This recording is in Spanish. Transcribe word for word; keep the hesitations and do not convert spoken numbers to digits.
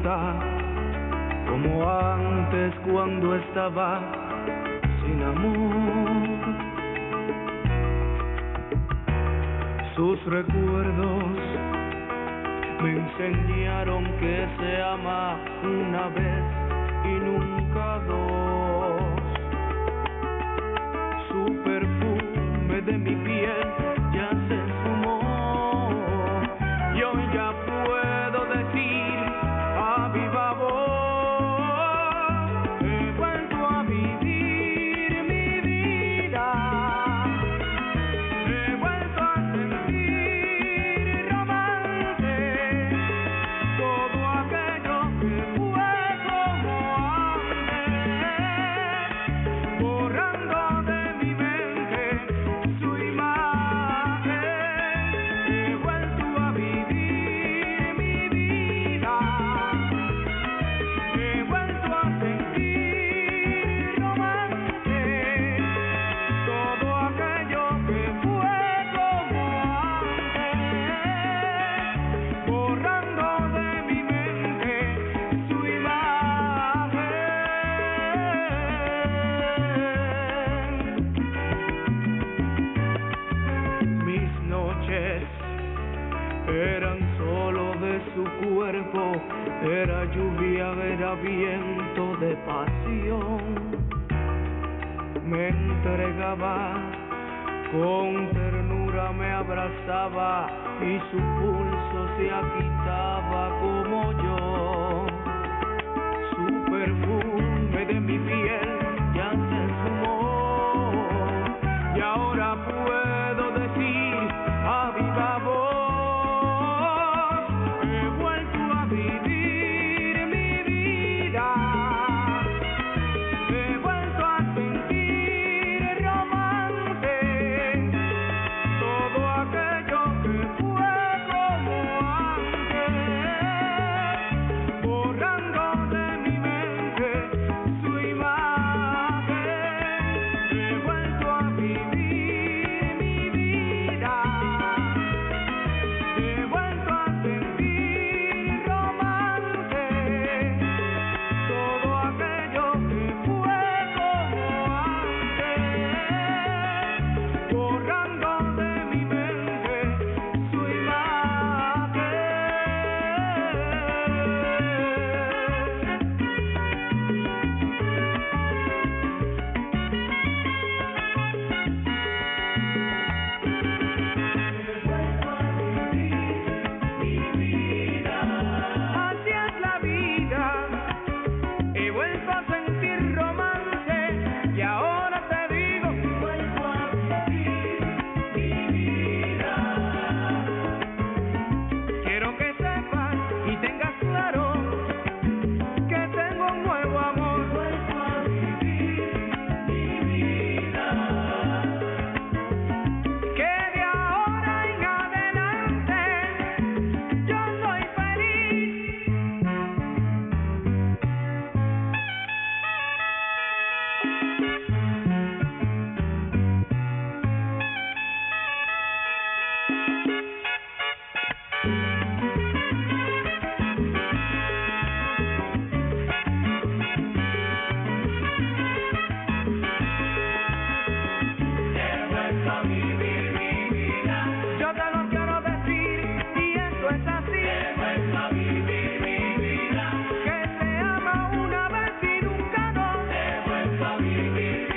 está como antes cuando estaba sin amor. Sus recuerdos me enseñaron que se ama una vez y nunca dos. Su perfume de mi piel ya se esfumó y hoy ya puedo decir a viva voz: he vuelto a vivir mi vida, he vuelto a sentir romance, todo aquello que fue como antes, borrando de mi mente su imagen. He vuelto a vivir mi vida, he vuelto a sentir romance, todo aquello que fue como antes, borrando de mi mente su imagen. Mis noches eran solo de su cuerpo, era lluvia, era viento de pasión. Me entregaba con ternura, me abrazaba y su pulso se agitaba como yo. Su perfume de mi piel ya se esfumó y ahora puedo decir a viva voz: he vuelto a vivir mi vida, he vuelto a sentir romance, todo aquello que fue como antes, borrando de mi mente su imagen. He vuelto a vivir mi vida, he vuelto a sentir romance, todo aquello que fue como antes, borrando de mi mente su imagen. Así es la vida, he vuelto a sentir romance y ahora te digo: he vuelto a vivir mi vida. Quiero que sepas y tengas claro que tengo un nuevo amor. He vuelto a vivir mi vida, que de ahora en adelante yo soy feliz. He vuelto a vivir mi vida, yo te lo quiero decir y esto es así. He vuelto a vivir mi vida, que se ama una vez y nunca dos. He vuelto a vivir